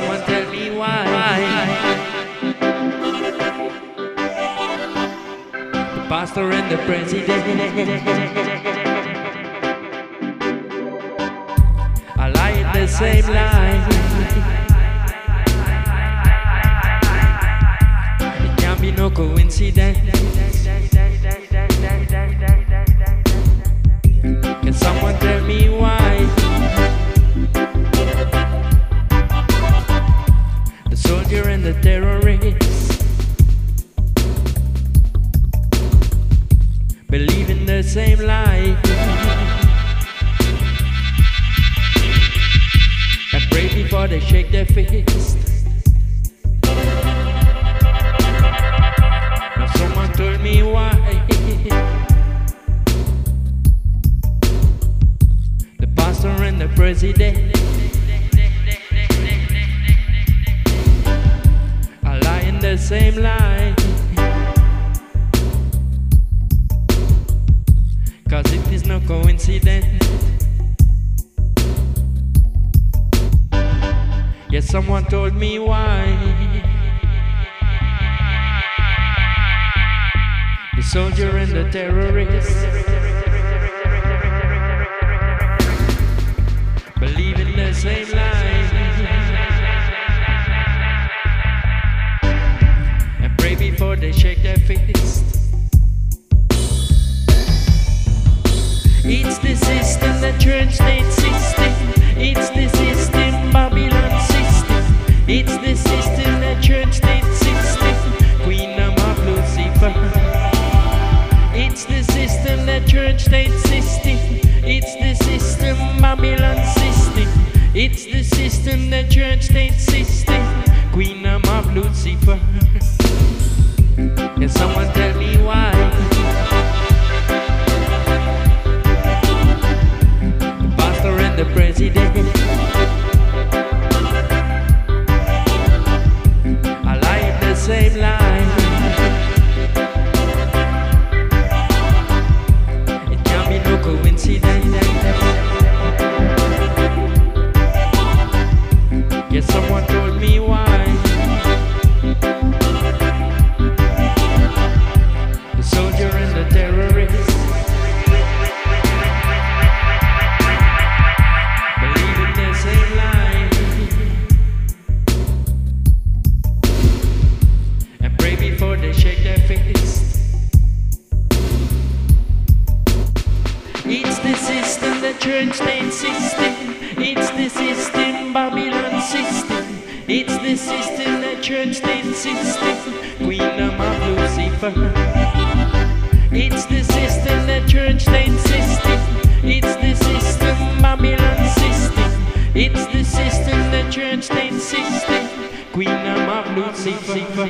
someone tell me why? The pastor and the president are lying the same lie. It can't be no coincidence. Can someone tell me why? The soldier and the terrorist believe in the same lie and pray before they shake their fist. Now someone told me why. The pastor and the president are lying the same lie. Cause it is no coincidence. Yes, someone told me why. The soldier and the terrorist believe in the same lie and pray before they shake their fist. It's the system, the church state system. It's the system, Babylon system. It's the system, the church state system, Queen of Lucifer. It's the system, the church state system. It's the system, Babylon system. It's the system, the church state system, Queen of Lucifer. Can someone tell me why? The president I like the same line. It can't be no coincidence. Yes, someone told me why. The soldier and the terrorist before they shake their fist. It's the system, the church state system. It's the system, Babylon system. It's the system, the church state system, Queen of Lucifer. It's the system, the church state system. It's the system, Babylon system. It's the system, the church state system, Queen of Lucifer.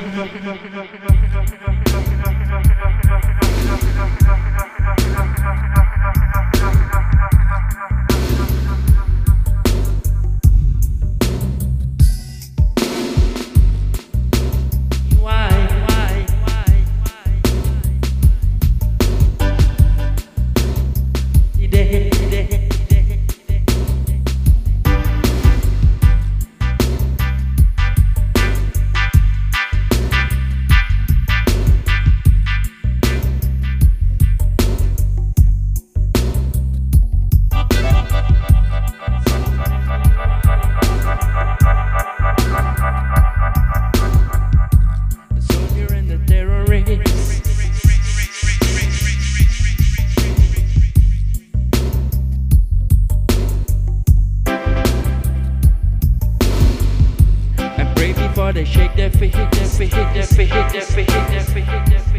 They shake their feet, their feet, their feet, their feet, their feet, their feet.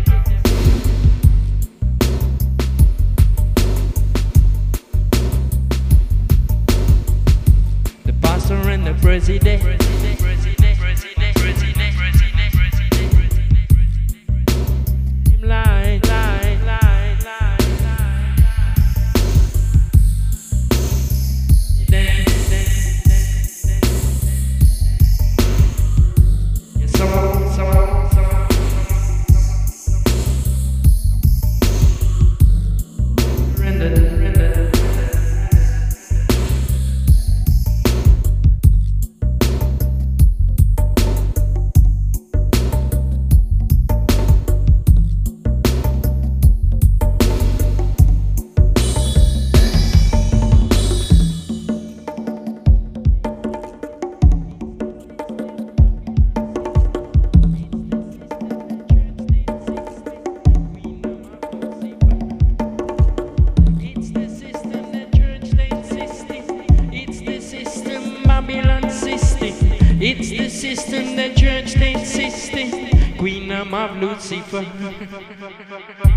The pastor and the president lie, lie, lie, lie, It's the system, the church state system, Queen of Lucifer.